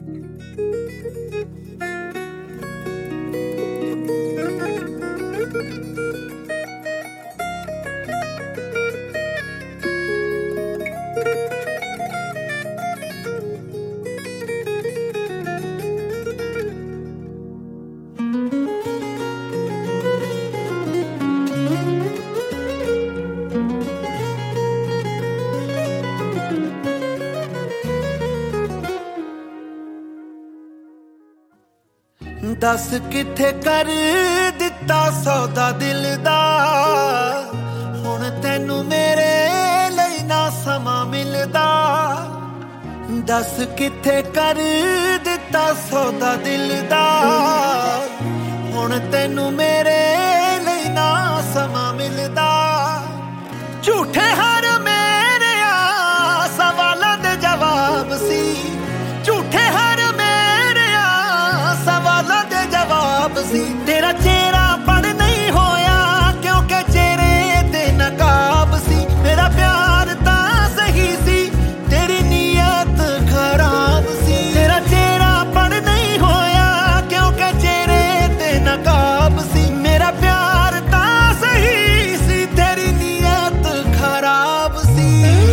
दस किथे कर दिता सौदा दिल दा, हुण तैनू मेरे लई ना समा मिलदा। दस किथे कर दिता सौदा दिल दा, हुण तैनू मेरे लई ना समा मिलदा। झूठे हर मेरे सवालां दे जवाब सी, झूठे हर तेरा चेहरा पढ़ नहीं होया क्योंकि चेहरे ते नकाब सी। मेरा प्यार तां सही सी, तेरी नीयत खराब सी। तेरा चेहरा पढ़ नहीं होया क्योंकि चेहरे ते नकाब सी। मेरा प्यार तां सही सी, तेरी नीयत खराब सी।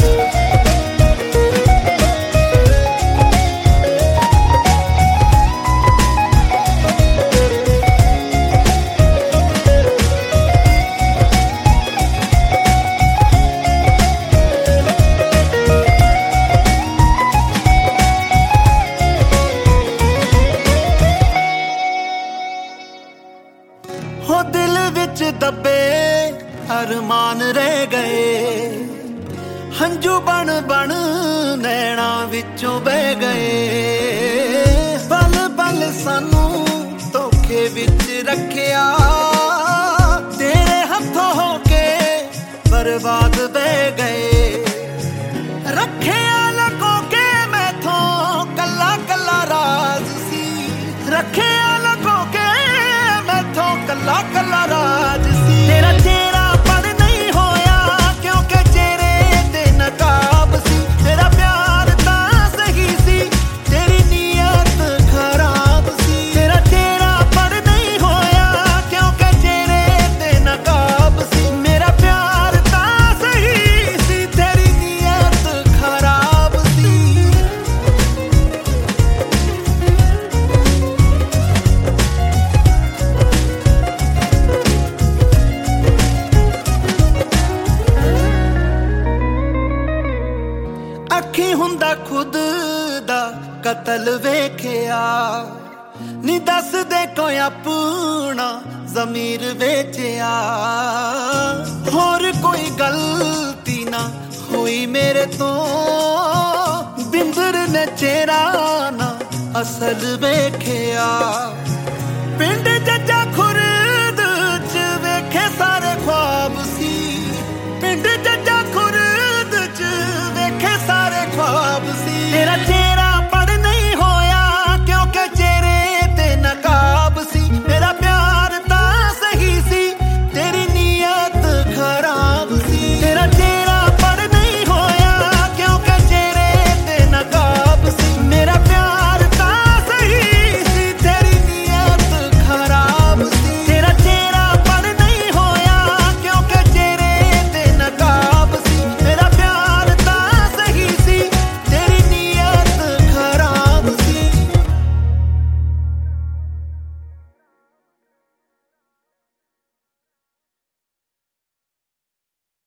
हो दिल विच दबे अरमान रह गए, हंजू बन बन नैना विचों बह गए। पल पल सानू धोखे विच रखिया, तेरे हथों होके बर्बाद बह गए। रखिया लको के मैथों कला कला राज सी, रखिया लको के मैथों कला कला राज सी। तेरा चेहरा पढ़ नहीं होया क्योंकि चेहरे ते नकाब सी। तेरा प्यार तां सही सी, तेरी नीयत खराब सी। तेरा चेहरा पढ़ नहीं होया क्योंकि चेहरे ते नकाब सी। मेरा प्यार तां सही सी, तेरी नीयत खराब सी। अखी हुंदा खुद दा कतल वेखिया, नी दस दे कोई अपना ज़मीर वेचिया। होर कोई गलती ना हुई मेरे तो, बिंदर ने चेहरा ना असल वेखिया। पिंड जज्जा खुर्द च वेखे सारे ख्वाब सी, पिंड जज्जा खुर्द च वेखे सारे ख्वाब सी। तेरा